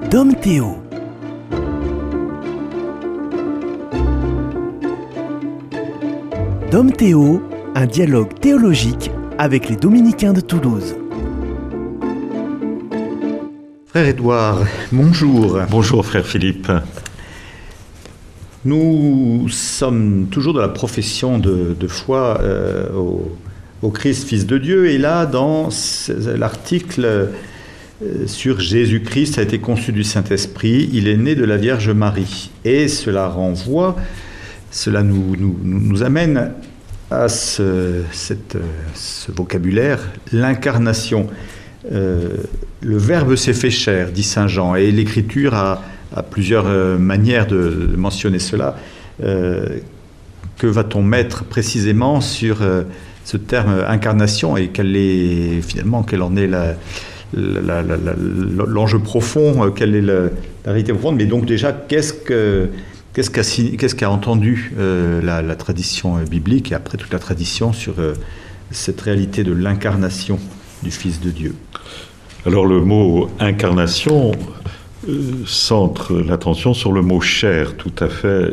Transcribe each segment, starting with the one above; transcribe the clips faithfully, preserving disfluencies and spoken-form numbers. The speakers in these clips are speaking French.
Dom Théo. Dom Théo, un dialogue théologique avec les Dominicains de Toulouse. Frère Édouard, bonjour. Bonjour frère Philippe. Nous sommes toujours dans la profession de, de foi euh, au, au Christ, Fils de Dieu. Et là, dans l'article euh, sur Jésus-Christ a été conçu du Saint-Esprit, il est né de la Vierge Marie. Et cela renvoie, cela nous, nous, nous amène à ce, cette, ce vocabulaire, l'incarnation. Euh, le Verbe s'est fait chair, dit Saint Jean, et l'Écriture a, a plusieurs euh, manières de, de mentionner cela. Euh, que va-t-on mettre précisément sur euh, ce terme incarnation et quel est finalement quel en est la, la, la, la, l'enjeu profond, euh, quelle est la, la réalité profonde, mais donc déjà qu'est-ce que Qu'est-ce qu'a, qu'est-ce qu'a entendu euh, la, la tradition biblique et après toute la tradition sur euh, cette réalité de l'incarnation du Fils de Dieu? Alors le mot incarnation euh, centre l'attention sur le mot chair, tout à fait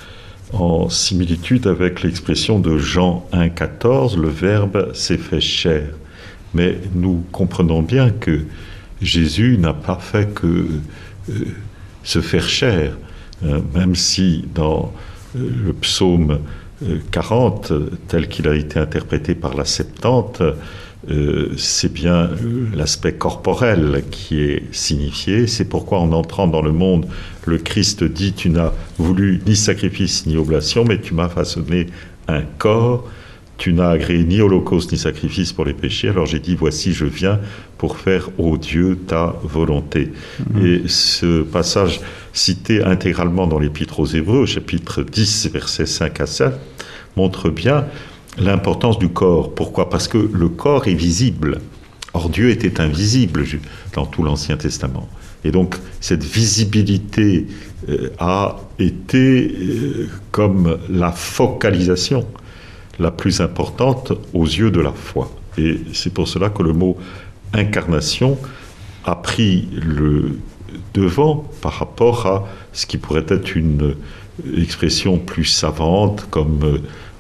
en similitude avec l'expression de Jean un quatorze, le Verbe s'est fait chair. Mais nous comprenons bien que Jésus n'a pas fait que euh, se faire chair. Euh, même si dans euh, le psaume euh, quarante, tel qu'il a été interprété par la Septante, euh, c'est bien l'aspect corporel qui est signifié. C'est pourquoi en entrant dans le monde, le Christ dit « Tu n'as voulu ni sacrifice ni oblation, mais tu m'as façonné un corps. Tu n'as agréé ni holocauste ni sacrifice pour les péchés. Alors j'ai dit, voici, je viens pour faire, ô Dieu, ta volonté. Mmh. » Et ce passage cité intégralement dans l'Épître aux Hébreux, chapitre dix, versets cinq à sept, montre bien l'importance du corps. Pourquoi ? Parce que le corps est visible. Or, Dieu était invisible dans tout l'Ancien Testament. Et donc, cette visibilité euh, a été euh, comme la focalisation la plus importante aux yeux de la foi. Et c'est pour cela que le mot incarnation a pris le devant par rapport à ce qui pourrait être une expression plus savante comme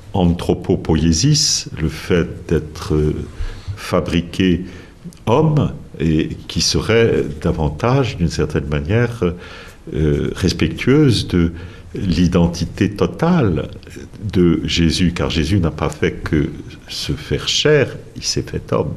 anthropopoiesis, le fait d'être fabriqué homme et qui serait davantage, d'une certaine manière, euh, respectueuse de l'identité totale de Jésus, car Jésus n'a pas fait que se faire chair, il s'est fait homme.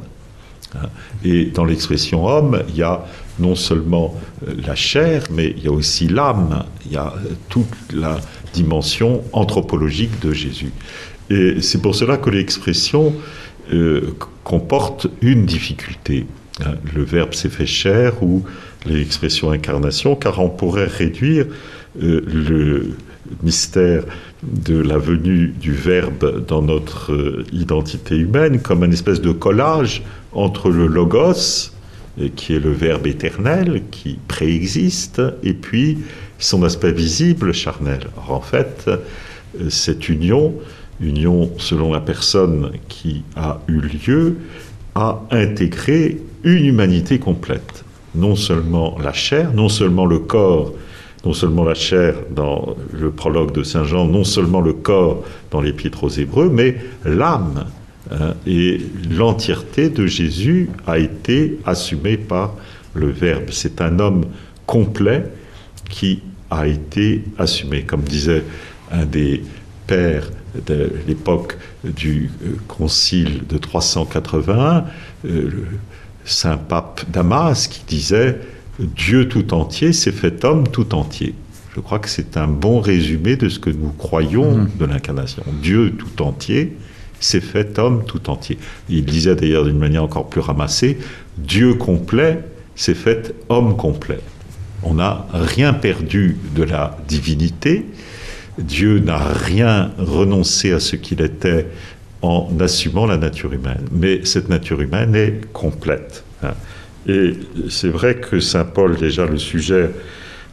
Et dans l'expression homme, il y a non seulement la chair, mais il y a aussi l'âme, il y a toute la dimension anthropologique de Jésus. Et c'est pour cela que l'expression euh, comporte une difficulté. Le Verbe s'est fait chair ou l'expression incarnation, car on pourrait réduire euh, le mystère de la venue du Verbe dans notre euh, identité humaine comme une espèce de collage entre le Logos, euh, qui est le Verbe éternel, qui préexiste, et puis son aspect visible, charnel. Or, en fait, euh, cette union, union selon la personne qui a eu lieu, a intégré une humanité complète. Non seulement la chair, non seulement le corps, non seulement la chair dans le prologue de Saint Jean, non seulement le corps dans l'Épître aux Hébreux, mais l'âme. Hein, et l'entièreté de Jésus a été assumée par le Verbe. C'est un homme complet qui a été assumé. Comme disait un des pères de l'époque du concile de trois cent quatre-vingt-un, euh, le saint pape Damas, qui disait « Dieu tout entier s'est fait homme tout entier ». Je crois que c'est un bon résumé de ce que nous croyons mmh. de l'incarnation. Dieu tout entier s'est fait homme tout entier. Il disait d'ailleurs d'une manière encore plus ramassée « Dieu complet s'est fait homme complet ». On n'a rien perdu de la divinité. Dieu n'a rien renoncé à ce qu'il était en assumant la nature humaine. Mais cette nature humaine est complète. Et c'est vrai que saint Paul déjà le suggère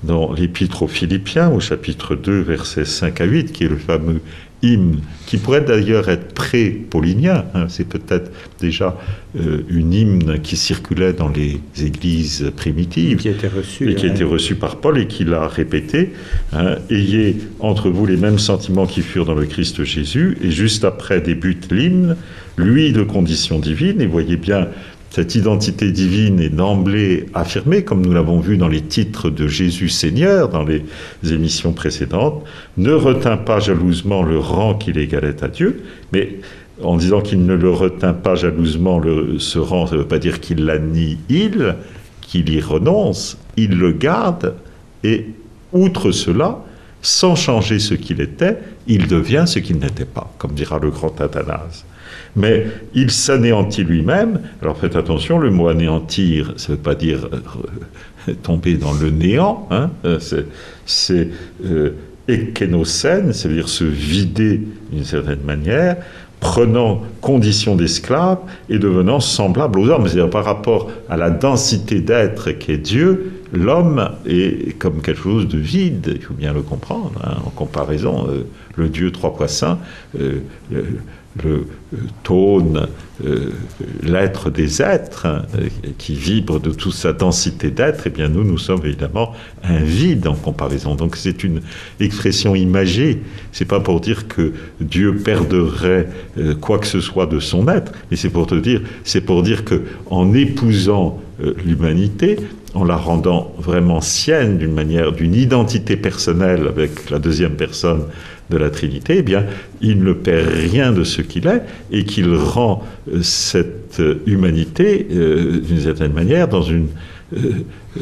dans l'Épître aux Philippiens, au chapitre deux, versets cinq à huit, qui est le fameux hymne, qui pourrait d'ailleurs être pré-paulinien, hein, c'est peut-être déjà euh, une hymne qui circulait dans les églises primitives, qui a été reçu, et qui a été reçu par Paul et qui l'a répété, hein, ayez entre vous les mêmes sentiments qui furent dans le Christ Jésus, et juste après débute l'hymne, lui de condition divine, et voyez bien, cette identité divine est d'emblée affirmée, comme nous l'avons vu dans les titres de Jésus Seigneur, dans les émissions précédentes, ne retint pas jalousement le rang qu'il égalait à Dieu, mais en disant qu'il ne le retint pas jalousement, le, ce rang, ça ne veut pas dire qu'il l'annihile, qu'il y renonce, il le garde, et outre cela, sans changer ce qu'il était, il devient ce qu'il n'était pas, comme dira le grand Athanase. Mais il s'anéantit lui-même. Alors faites attention, le mot anéantir, ça ne veut pas dire euh, tomber dans le néant, hein, c'est, c'est euh, ekénocène, c'est-à-dire se vider d'une certaine manière, prenant condition d'esclave et devenant semblable aux hommes. C'est-à-dire par rapport à la densité d'être qu'est Dieu, l'homme est comme quelque chose de vide, il faut bien le comprendre, hein, en comparaison, euh, le Dieu trois fois saint, euh, le, le tone, euh, l'être des êtres, hein, qui vibre de toute sa densité d'être, et bien nous, nous sommes évidemment un vide en comparaison. Donc c'est une expression imagée, c'est pas pour dire que Dieu perdrait euh, quoi que ce soit de son être, mais c'est pour te dire, c'est pour dire que en épousant euh, l'humanité, en la rendant vraiment sienne d'une manière, d'une identité personnelle avec la deuxième personne de la Trinité, eh bien, il ne perd rien de ce qu'il est et qu'il rend euh, cette euh, humanité, euh, d'une certaine manière, dans une euh, euh,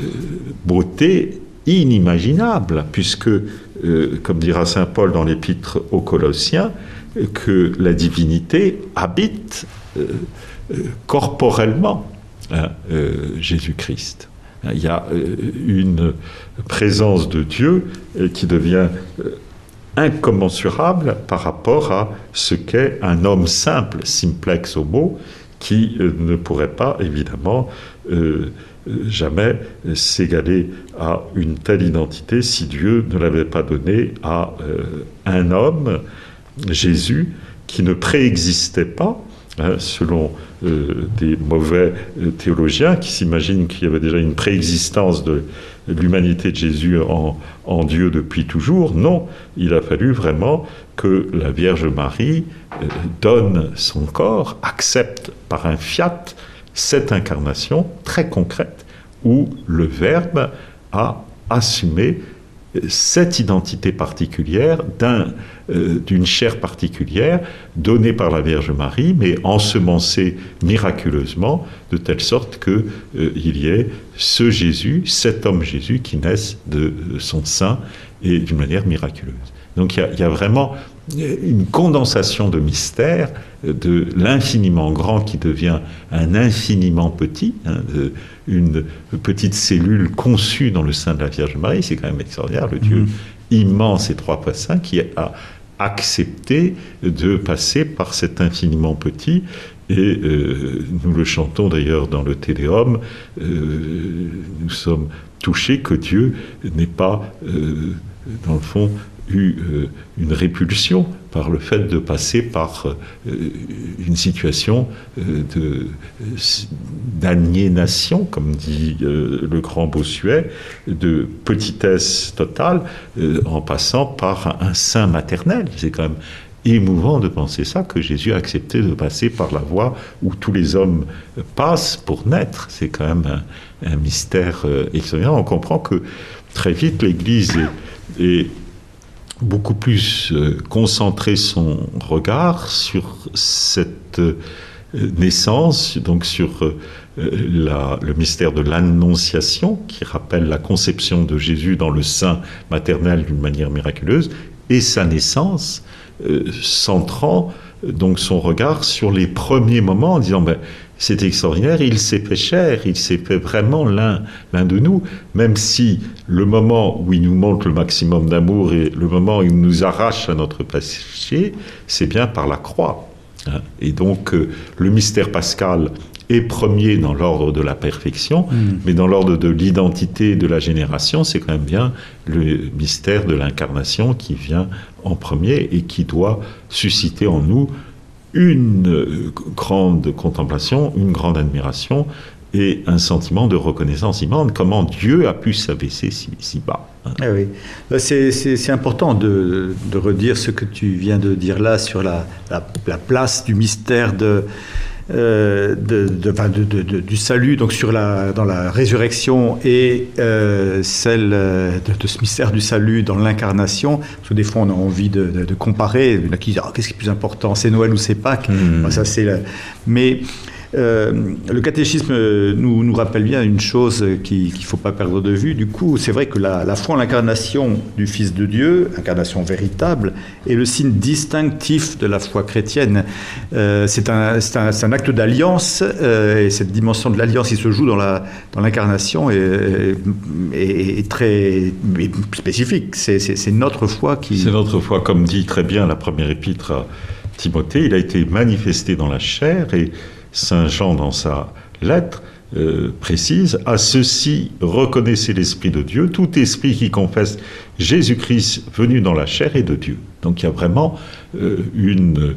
beauté inimaginable, puisque, euh, comme dira saint Paul dans l'Épître aux Colossiens, que la divinité habite euh, euh, corporellement hein, euh, Jésus-Christ. Il y a euh, une présence de Dieu euh, qui devient euh, incommensurable par rapport à ce qu'est un homme simple, simplex homo, qui euh, ne pourrait pas, évidemment, euh, jamais s'égaler à une telle identité si Dieu ne l'avait pas donné à euh, un homme, Jésus, qui ne préexistait pas, hein, selon euh, des mauvais euh, théologiens qui s'imaginent qu'il y avait déjà une préexistence de l'humanité de Jésus en, en Dieu depuis toujours. Non, il a fallu vraiment que la Vierge Marie euh, donne son corps, accepte par un fiat cette incarnation très concrète où le Verbe a assumé cette identité particulière d'un, euh, d'une chair particulière donnée par la Vierge Marie, mais ensemencée miraculeusement, de telle sorte qu'il euh, y ait ce Jésus, cet homme Jésus qui naisse de, de son sein et d'une manière miraculeuse. Donc il y a, il y a vraiment une condensation de mystère, de l'infiniment grand qui devient un infiniment petit, hein, de, une petite cellule conçue dans le sein de la Vierge Marie, c'est quand même extraordinaire, le Dieu mmh. immense et trois fois saint qui a accepté de passer par cet infiniment petit. Et euh, nous le chantons d'ailleurs dans le Te Deum, euh, nous sommes touchés que Dieu n'ait pas, euh, dans le fond, eu euh, une répulsion par le fait de passer par euh, une situation euh, de, d'aliénation, comme dit euh, le grand Bossuet, de petitesse totale, euh, en passant par un sein maternel. C'est quand même émouvant de penser ça, que Jésus a accepté de passer par la voie où tous les hommes passent pour naître. C'est quand même un, un mystère euh, extraordinaire. On comprend que très vite l'Église est, est beaucoup plus euh, concentrer son regard sur cette euh, naissance, donc sur euh, la, le mystère de l'Annonciation, qui rappelle la conception de Jésus dans le sein maternel d'une manière miraculeuse, et sa naissance, euh, centrant donc son regard sur les premiers moments, en disant ben, c'est extraordinaire, il s'est fait chair, il s'est fait vraiment l'un, l'un de nous, même si le moment où il nous montre le maximum d'amour et le moment où il nous arrache à notre péché, c'est bien par la croix. Et donc, euh, le mystère pascal est premier dans l'ordre de la perfection, mmh. mais dans l'ordre de l'identité et de la génération, c'est quand même bien le mystère de l'incarnation qui vient en premier et qui doit susciter en nous une grande contemplation, une grande admiration et un sentiment de reconnaissance immense. Comment Dieu a pu s'abaisser si, si bas. Ah oui. C'est, c'est, c'est important de, de redire ce que tu viens de dire là sur la, la, la place du mystère de, euh, de, de, de, de, de, du salut, donc sur la, dans la résurrection et euh, celle de, de ce mystère du salut dans l'incarnation. Parce que des fois, on a envie de, de, de comparer. Il y en a qui disent ah, qu'est-ce qui est plus important, c'est Noël ou c'est Pâques. Mmh. Bon, ça, c'est la... Mais Euh, le catéchisme nous, nous rappelle bien une chose qu'il ne faut pas perdre de vue. Du coup, c'est vrai que la, la foi en l'incarnation du Fils de Dieu, incarnation véritable, est le signe distinctif de la foi chrétienne. Euh, c'est, un, c'est, un, c'est un acte d'alliance, euh, et cette dimension de l'alliance qui se joue dans, la, dans l'incarnation est, est, est très est spécifique. C'est, c'est, c'est notre foi qui... C'est notre foi, comme dit très bien la première épître à Timothée, il a été manifesté dans la chair, et Saint Jean, dans sa lettre, euh, précise « À ceci, reconnaissez l'Esprit de Dieu. Tout esprit qui confesse Jésus-Christ venu dans la chair est de Dieu. » Donc il y a vraiment euh, une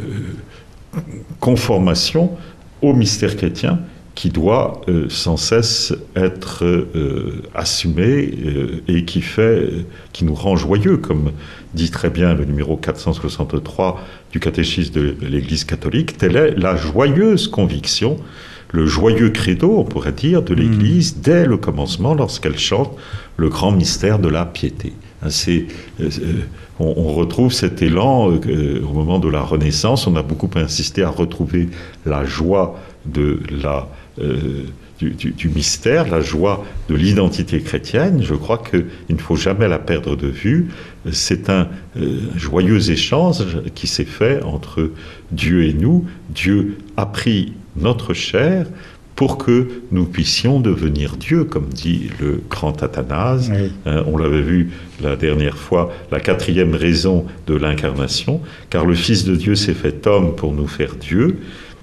euh, conformation au mystère chrétien qui doit euh, sans cesse être euh, assumé euh, et qui fait, qui nous rend joyeux, comme dit très bien le numéro quatre cent soixante-trois du catéchisme de l'Église catholique. Telle est la joyeuse conviction, le joyeux credo, on pourrait dire, de l'Église mmh. dès le commencement, lorsqu'elle chante le grand mystère de la piété. C'est, euh, on, on retrouve cet élan euh, au moment de la Renaissance. On a beaucoup insisté à retrouver la joie de la, euh, du, du, du mystère, la joie de l'identité chrétienne. Je crois qu'il ne faut jamais la perdre de vue. C'est un euh, joyeux échange qui s'est fait entre Dieu et nous. Dieu a pris notre chair pour que nous puissions devenir Dieu, comme dit le grand Athanase. Oui. Hein, on l'avait vu la dernière fois, la quatrième raison de l'incarnation, car le Fils de Dieu s'est fait homme pour nous faire Dieu,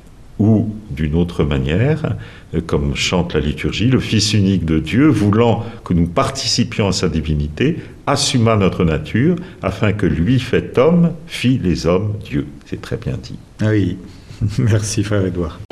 ou d'une autre manière, comme chante la liturgie, le Fils unique de Dieu, voulant que nous participions à sa divinité, assuma notre nature, afin que lui, fait homme, fit les hommes Dieu. C'est très bien dit. Oui, merci frère Édouard.